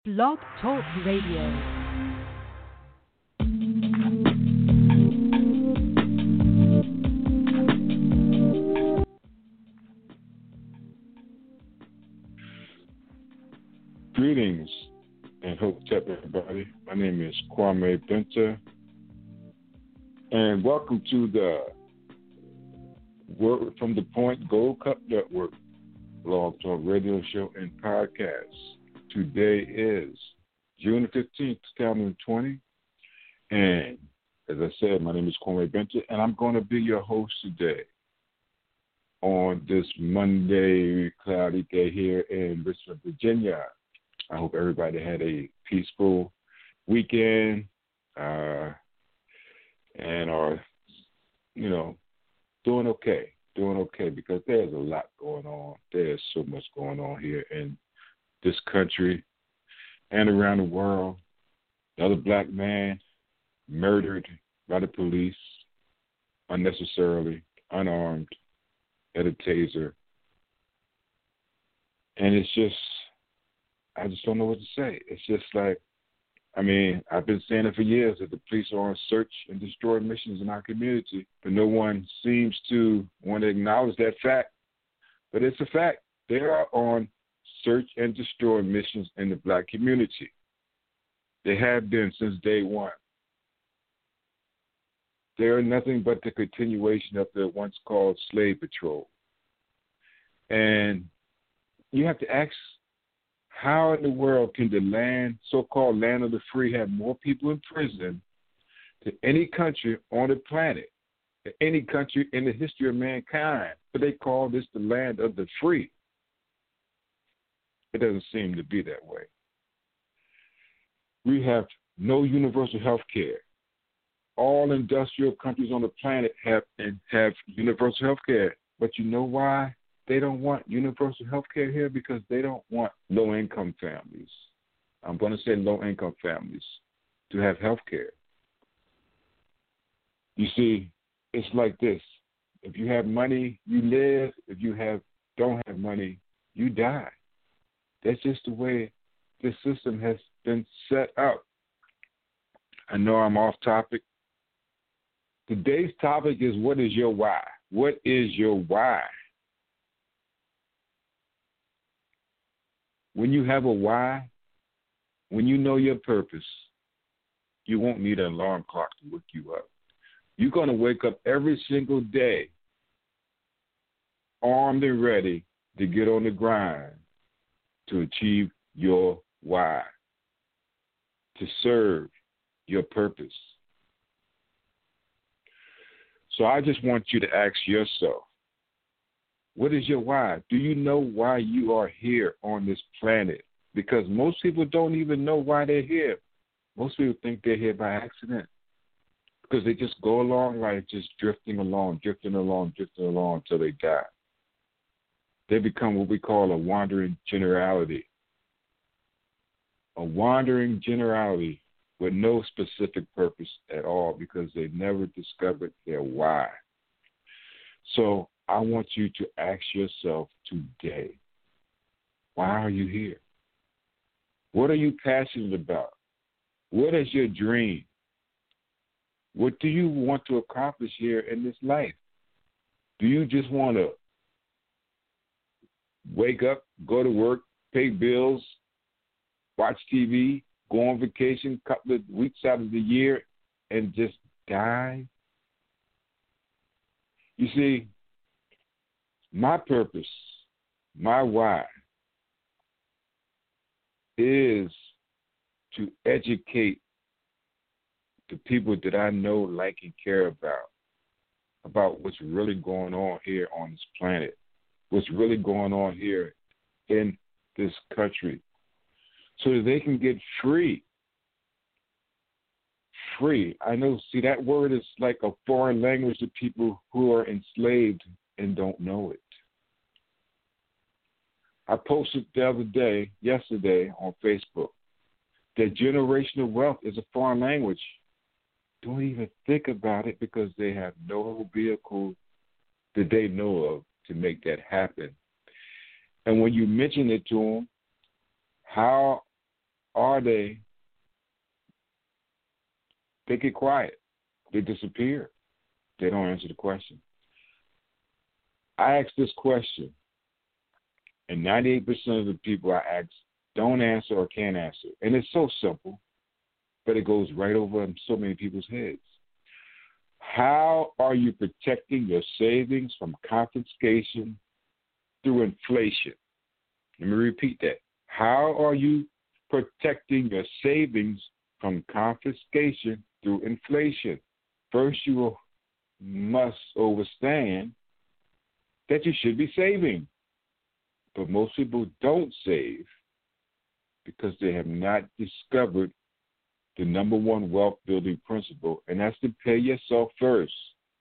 Blog Talk Radio. Greetings and hope to everybody. My name is Kwame Benter, and welcome to the Word from the Point Gold Cup Network Blog Talk Radio Show and Podcast. Today is June 15th, 2020, and as I said, my name is Kwame Benter, and I'm going to be your host today on this Monday cloudy day here in Richmond, Virginia. I hope everybody had a peaceful weekend and are, doing okay because there's a lot going on. There's so much going on here in this country and around the world. Another black man murdered by the police unnecessarily, unarmed, at a taser. And I just don't know what to say. It's just like, I've been saying it for years that the police are on search and destroy missions in our community, but no one seems to want to acknowledge that fact. But it's a fact. They are on search and destroy missions in the black community. They have been since day one. They are nothing but the continuation of the once called slave patrol. And you have to ask, how in the world can the so-called land of the free, have more people in prison than any country on the planet, any country in the history of mankind? But they call this the land of the free. It doesn't seem to be that way. We have no universal health care. All industrial countries on the planet have universal health care. But you know why they don't want universal health care here? Because they don't want low-income families. I'm going to say low-income families to have health care. You see, it's like this. If you have money, you live. If you don't have money, you die. That's just the way this system has been set up. I know I'm off topic. Today's topic is, what is your why? What is your why? When you have a why, when you know your purpose, you won't need an alarm clock to wake you up. You're going to wake up every single day armed and ready to get on the grind to achieve your why, to serve your purpose. So I just want you to ask yourself, what is your why? Do you know why you are here on this planet? Because most people don't even know why they're here. Most people think they're here by accident because they just go along life just drifting along until they die. They become what we call a wandering generality. A wandering generality with no specific purpose at all because they never discovered their why. So I want you to ask yourself today, why are you here? What are you passionate about? What is your dream? What do you want to accomplish here in this life? Do you just want to wake up, go to work, pay bills, watch TV, go on vacation a couple of weeks out of the year, and just die? You see, my purpose, my why, is to educate the people that I know, like, and care about what's really going on here on this planet, what's really going on here in this country, so that they can get free. Free. I know, see, that word is like a foreign language to people who are enslaved and don't know it. I posted yesterday on Facebook, that generational wealth is a foreign language. Don't even think about it because they have no vehicle that they know of to make that happen. And when you mention it to them, how they get quiet. They disappear. They don't answer the question. I ask this question, and 98% of the people I ask don't answer or can't answer. And it's so simple, but it goes right over so many people's heads. How are you protecting your savings from confiscation through inflation? Let me repeat that. How are you protecting your savings from confiscation through inflation? First, you must understand that you should be saving. But most people don't save because they have not discovered the number one wealth building principle, and that's to pay yourself first.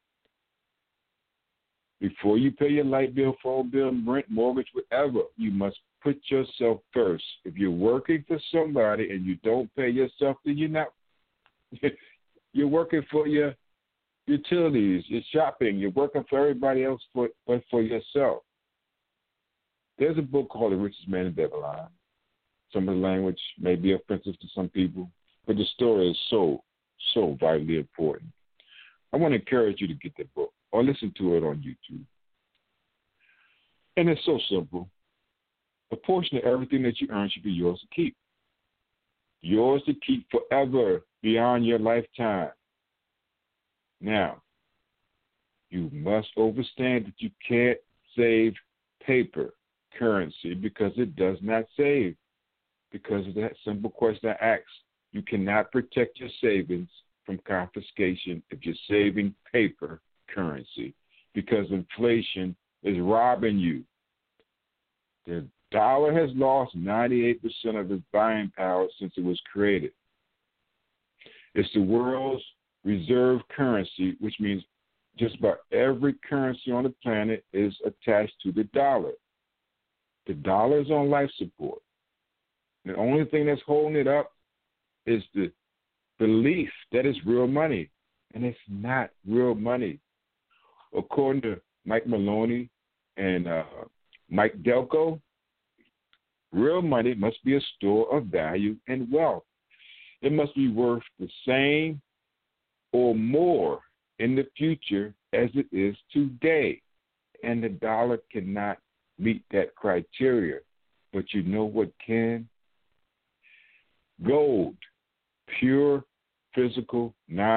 Before you pay your light bill, phone bill, rent, mortgage, whatever, you must put yourself first. If you're working for somebody and you don't pay yourself, then you're working for your utilities, your shopping, you're working for everybody else but for yourself. There's a book called The Richest Man in Babylon. Some of the language may be offensive to some people, but the story is so vitally important. I want to encourage you to get that book or listen to it on YouTube. And it's so simple. A portion of everything that you earn should be yours to keep. Yours to keep forever, beyond your lifetime. Now, you must understand that you can't save paper currency because it does not save. Because of that simple question I asked. You cannot protect your savings from confiscation if you're saving paper currency because inflation is robbing you. The dollar has lost 98% of its buying power since it was created. It's the world's reserve currency, which means just about every currency on the planet is attached to the dollar. The dollar is on life support. The only thing that's holding it up is the belief that it's real money, and it's not real money. According to Mike Maloney and Mike Delco, real money must be a store of value and wealth. It must be worth the same or more in the future as it is today, and the dollar cannot meet that criteria. But you know what can? Gold. Pure physical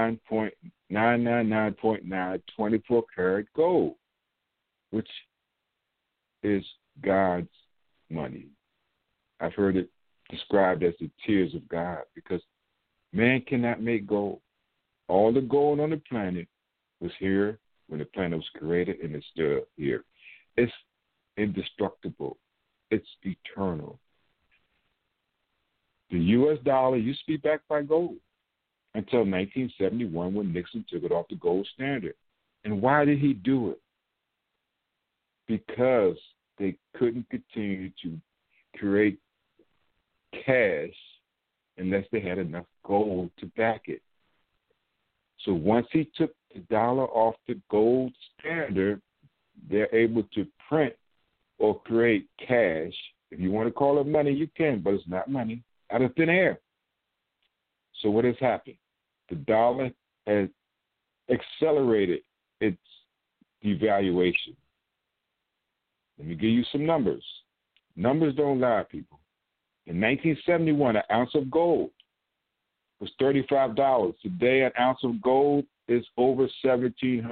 9.999.9 24-karat gold, which is God's money. I've heard it described as the tears of God because man cannot make gold. All the gold on the planet was here when the planet was created, and it's still here. It's indestructible. It's eternal. The U.S. dollar used to be backed by gold until 1971 when Nixon took it off the gold standard. And why did he do it? Because they couldn't continue to create cash unless they had enough gold to back it. So once he took the dollar off the gold standard, they're able to print or create cash. If you want to call it money, you can, but it's not money. Out of thin air. So what has happened? The dollar has accelerated its devaluation. Let me give you some numbers. Numbers don't lie, people. In 1971, an ounce of gold was $35. Today, an ounce of gold is over $1,700.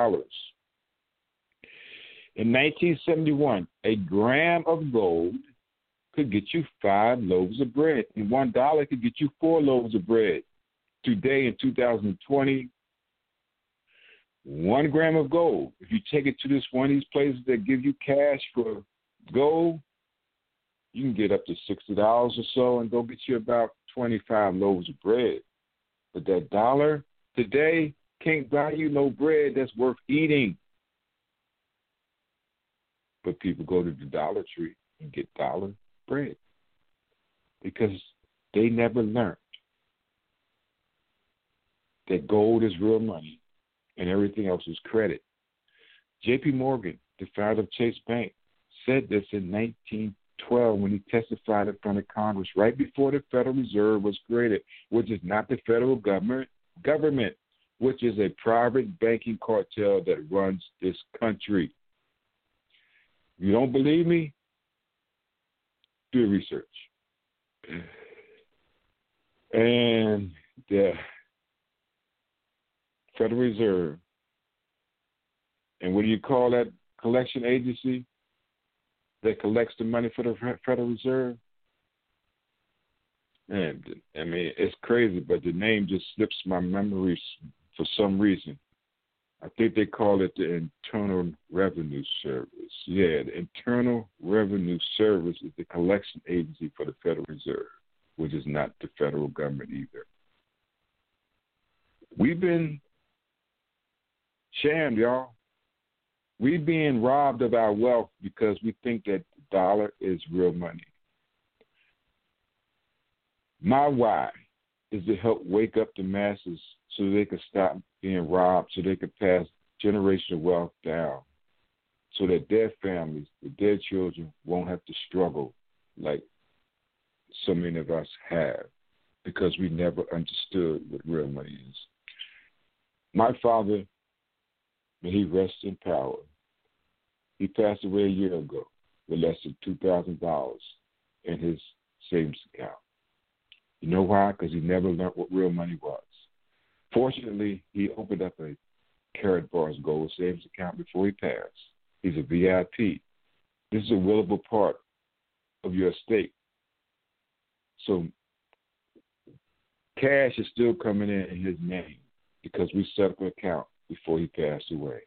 In 1971, a gram of gold could get you 5 loaves of bread, and $1 could get you 4 loaves of bread. Today, in 2020, 1 gram of gold, if you take it to this one of these places that give you cash for gold, you can get up to $60 or so and go get you about 25 loaves of bread. But that dollar today can't buy you no bread that's worth eating. But people go to the Dollar Tree and get dollar bread because they never learned that gold is real money and everything else is credit. J.P. Morgan, the founder of Chase Bank, said this in 12 when he testified in front of Congress right before the Federal Reserve was created, which is not the federal government, which is a private banking cartel that runs this country. If you don't believe me, do research. And the Federal Reserve, and what do you call that collection agency that collects the money for the Federal Reserve? And I mean, it's crazy, but the name just slips my memory for some reason. I think they call it the Internal Revenue Service. Yeah, the Internal Revenue Service is the collection agency for the Federal Reserve, which is not the federal government either. We've been shammed, y'all. We're being robbed of our wealth because we think that the dollar is real money. My why is to help wake up the masses so they can stop being robbed, so they can pass generational wealth down, so that their families, their children won't have to struggle like so many of us have, because we never understood what real money is. My father, may he rest in power, he passed away a year ago with less than $2,000 in his savings account. You know why? Because he never learned what real money was. Fortunately, he opened up a Karatbars Gold savings account before he passed. He's a VIP. This is a willable part of your estate. So cash is still coming in his name because we set up an account before he passed away.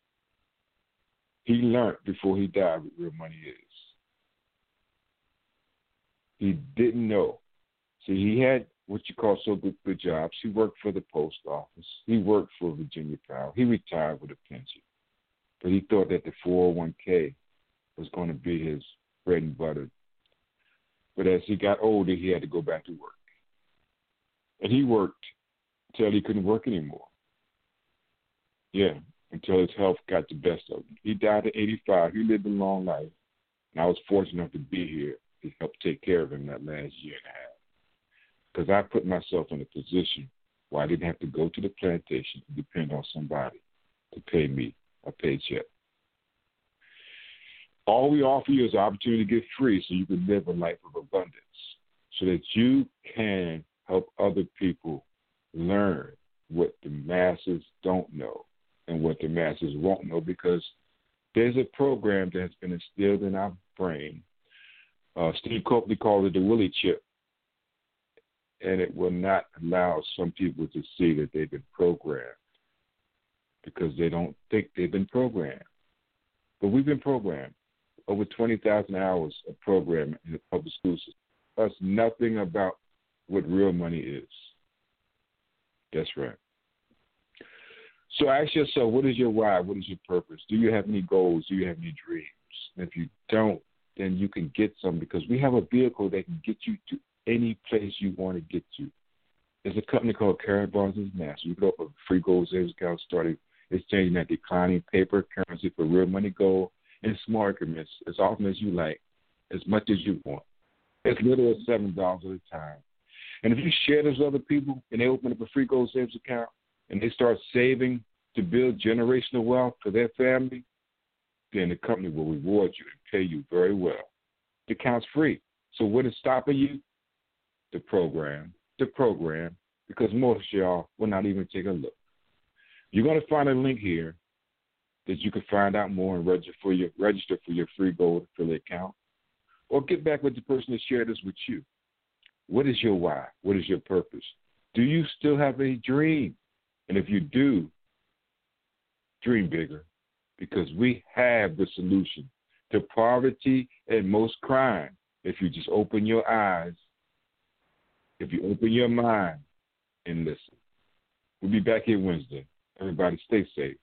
He learned before he died what real money is. He didn't know. See, he had what you call so good jobs. He worked for the post office. He worked for Virginia Power. He retired with a pension. But he thought that the 401k was going to be his bread and butter. But as he got older, he had to go back to work. And he worked until he couldn't work anymore. Yeah, until his health got the best of him. He died at 85. He lived a long life. And I was fortunate enough to be here to help take care of him that last year and a half. Because I put myself in a position where I didn't have to go to the plantation and depend on somebody to pay me a paycheck. All we offer you is the opportunity to get free so you can live a life of abundance, so that you can help other people learn what the masses don't know and what the masses won't know, because there's a program that has been instilled in our brain. Steve Copley called it the Willie chip. And it will not allow some people to see that they've been programmed because they don't think they've been programmed. But we've been programmed. Over 20,000 hours of programming in the public school system. That's nothing about what real money is. That's right. So ask yourself, what is your why? What is your purpose? Do you have any goals? Do you have any dreams? And if you don't, then you can get some, because we have a vehicle that can get you to any place you want to get to. There's a company called Karatbars International. You can open a free gold savings account, starting exchanging that declining paper currency for real money, gold, in small increments, as often as you like, as much as you want. As little as $7 at a time. And if you share this with other people and they open up a free gold savings account and they start saving to build generational wealth for their family, then the company will reward you and pay you very well. The account's free. So what is stopping you? The program, because most of y'all will not even take a look. You're going to find a link here that you can find out more and register for your free gold affiliate account, or get back with the person that shared this with you. What is your why? What is your purpose? Do you still have a dream? And if you do, dream bigger, because we have the solution to poverty and most crime if you just open your eyes, if you open your mind and listen. We'll be back here Wednesday. Everybody stay safe.